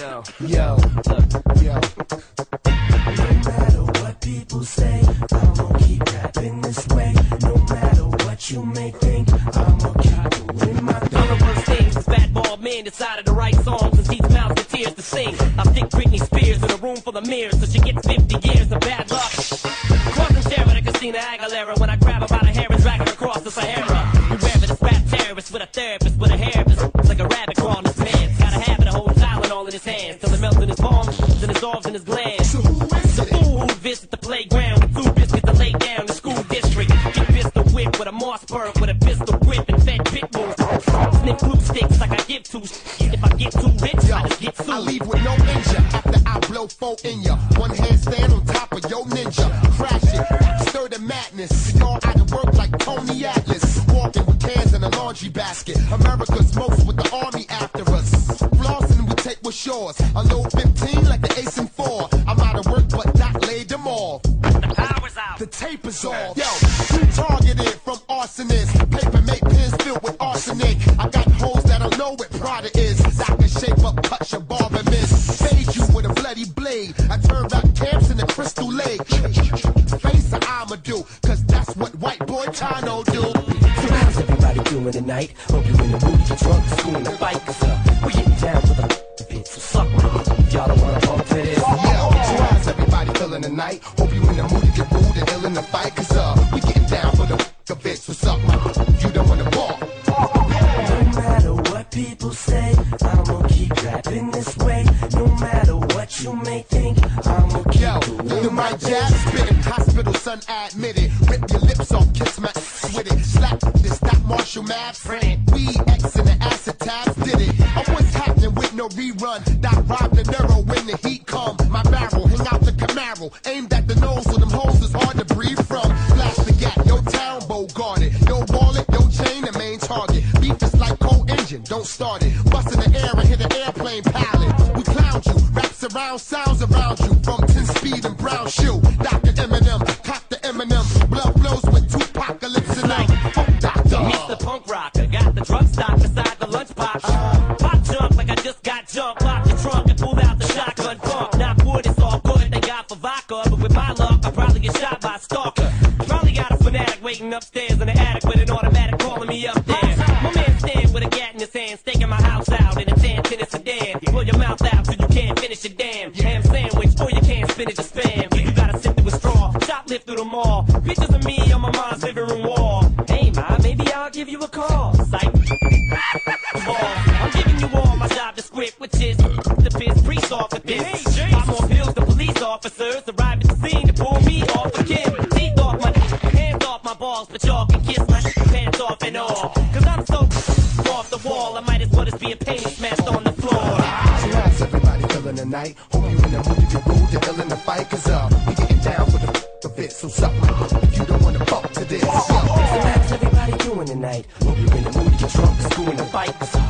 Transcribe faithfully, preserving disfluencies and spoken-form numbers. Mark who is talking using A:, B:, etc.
A: Yo,
B: yo, yo.
C: No matter what people say, I'm gonna keep rapping this way. No matter what you may think, I'm gonna keep doing my thing.
D: I'm the worst thing, this bad bald man decided to write songs and teach mouths to tears to sing. I stick Britney Spears in a room full of mirrors so she gets fifty years of bad luck. Crossing Sharon and Christina Aguilera when I grab her by the hair and drag her across the Sahara. Whoever this rap terrorist with a therapist with a hairless, it's like a rabbit crawling his pants. Got a habit of holding Tylenol in his hands till it melts in his palms, then it dissolves in his glands.
C: So who is
D: The
C: it?
D: fool who visits the playground with two biscuits to lay down the school district. Get pistol whip with a Mossberg with a pistol grip and fed pit bulls. Sniff glue sticks like I give two. If I get too rich,
B: Yo,
D: I just get sued.
B: I leave with no injury after I blow four in ya. One handstand on top of your ninja. Crash it, stir the madness. Y'all out of work like Tony Atlas. Walking with cans in a laundry basket. America's most with the army after us. Flossing we take what's yours. A low fifteen like the ace and four. I'm out of work but not laid them off.
D: The power's out.
B: The tape is off. Yo, you targeted from arsonists. Paper make pins filled with arsenic. I got hoes that don't know what Prada is. I can shape up, cut your barber miss. Fade you with a bloody blade. I turn rap camps in the Crystal Lake. Face I'ma do, cause that's what white boy Tano do.
C: So how's everybody doing tonight? Hope you in the mood to get drunk, school in the fight, cause uh, we're getting down for the bit, so suck my if y'all don't wanna bump to this.
B: Yeah, so how's everybody feeling tonight? Hope you in the mood to get rude and ill in the fight, cause uh, we getting down for the the bit, so suck my you don't wanna ball.
C: No matter what people say, I'm gonna keep rapping this way. No matter what you may think, I'm gonna keep
B: Yo,
C: doing
B: the
C: my
B: mic jab spitting, hospital son admitted. Rip your lips off, kiss my ass with it. Slap this, stop Marshall Maps. We X and the acid tabs did it. Oh, what's happening with no rerun? That rob the Nero when the heat come. My barrel, hang out the Camaro. Aimed at the nose so them hoes is hard to breathe from. Flash the gap, yo town bow guarded. Yo wallet, yo chain, the main target. Beef is like cold engine, don't start it. Bust in the air and hit an airplane pilot. We clowned you, raps around, sounds around you. From ten speed and brown shoe. Doctor Eminem, cock the Eminem. Blood flows with two apocalypse and night. Fuck doctor.
D: Mister Punk Rocker got the drug stock beside the lunchbox. Uh, Pop junk like I just got jumped. Lock the trunk and pulled out the shotgun pump. Not wood, it's all good. They got for vodka, but with my luck, I probably get shot by a stalker. Probably got a fanatic waiting upstairs in the attic with an automatic calling me up there. My man stand with a gat in his hand, staking my house out in a tan tennis sedan. Pull your mouth out so you can't finish your damn ham sandwich, or you can't spinach a spam. You gotta sip through a straw, shoplift through the mall. Pictures of me on my mom's living room wall. Hey ma, maybe I'll give you a call. Psych. I'm giving you all my job descript, which is the piss priest off with this. Five more pills, the police officers arrive at the scene to pull me off the kid. Teeth off my hands off my balls, but y'all can kiss my pants off and all. Cause I'm so off the wall, I might as well just be a painting smashed on the floor.
B: So how's everybody feeling tonight? Hope you in the mood to get rude to ill in the fight, cause uh, we getting down for the the bit, so suck my if you don't wanna bump to this.
C: So how's everybody doing tonight? Hope you in the mood to get drunk, school in the fight, cause